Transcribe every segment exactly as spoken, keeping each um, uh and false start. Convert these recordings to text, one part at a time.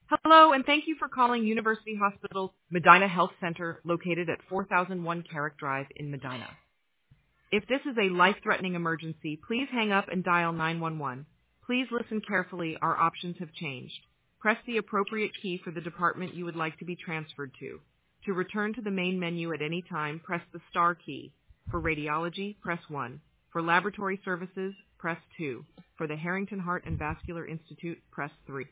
Hello, and thank you for calling University Hospital's Medina Health Center located at four thousand one Carrick Drive in Medina. If this is a life-threatening emergency, please hang up and dial nine one one. Please listen carefully. Our options have changed. Press the appropriate key for the department you would like to be transferred to. To return to the main menu at any time, press the star key. For radiology, press one. For laboratory services, press two. For the Harrington Heart and Vascular Institute, press three.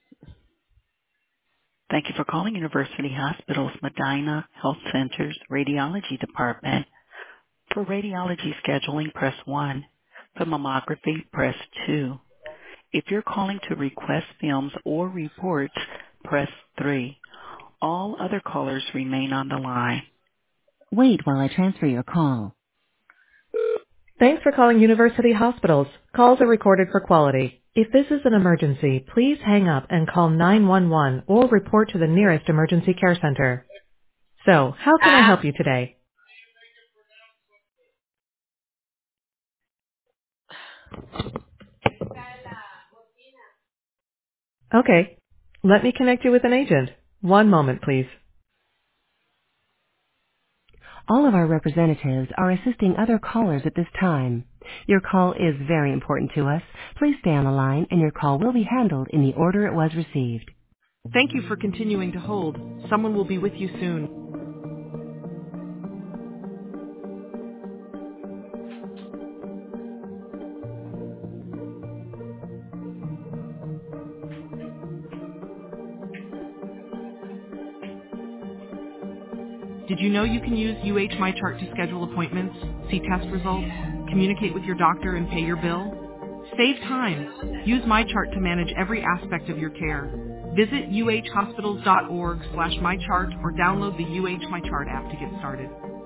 Thank you for calling University Hospital's Medina Health Center's Radiology Department. For radiology scheduling, press one. For mammography, press two. If you're calling to request films or reports, press three. All other callers remain on the line. Wait while I transfer your call. Thanks for calling University Hospitals. Calls are recorded for quality. If this is an emergency, please hang up and call nine one one or report to the nearest emergency care center. So, how can I help you today? Okay. Let me connect you with an agent. One moment, please. All of our representatives are assisting other callers at this time. Your call is very important to us. Please stay on the line and your call will be handled in the order it was received. Thank you for continuing to hold. Someone will be with you soon. Did you know you can use U H MyChart to schedule appointments, see test results, communicate with your doctor, and pay your bill? Save time. Use MyChart to manage every aspect of your care. Visit uhhospitals.org slash MyChart or download the U H MyChart app to get started.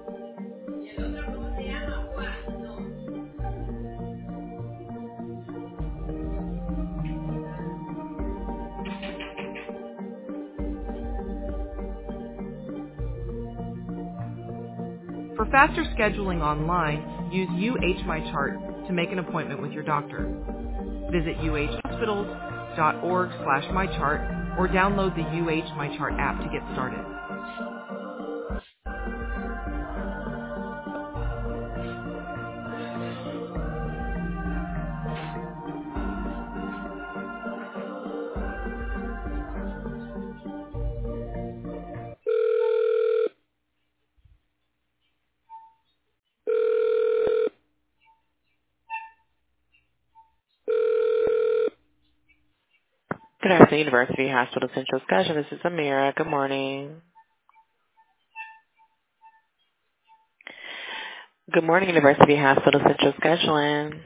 For faster scheduling online, use U H MyChart to make an appointment with your doctor. Visit uhhospitals.org slash MyChart or download the U H MyChart app to get started. Good afternoon, University Hospital Central Scotia. This is Amira. Good morning. Good morning, University Hospital Central Scheduling.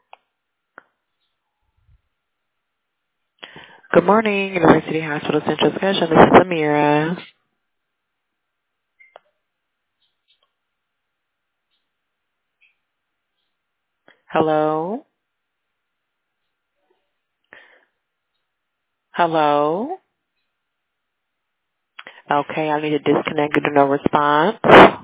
Good morning, University Hospital Central Scotia. This is Amira. Hello? Hello? Okay, I need to disconnect due to no response.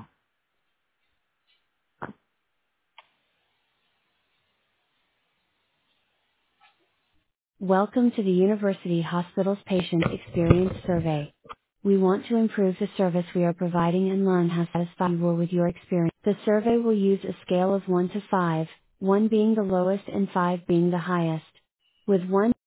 Welcome to the University Hospital's Patient Experience Survey. We want to improve the service we are providing and learn how satisfied you were with your experience. The survey will use a scale of one to five, one being the lowest and five being the highest. With one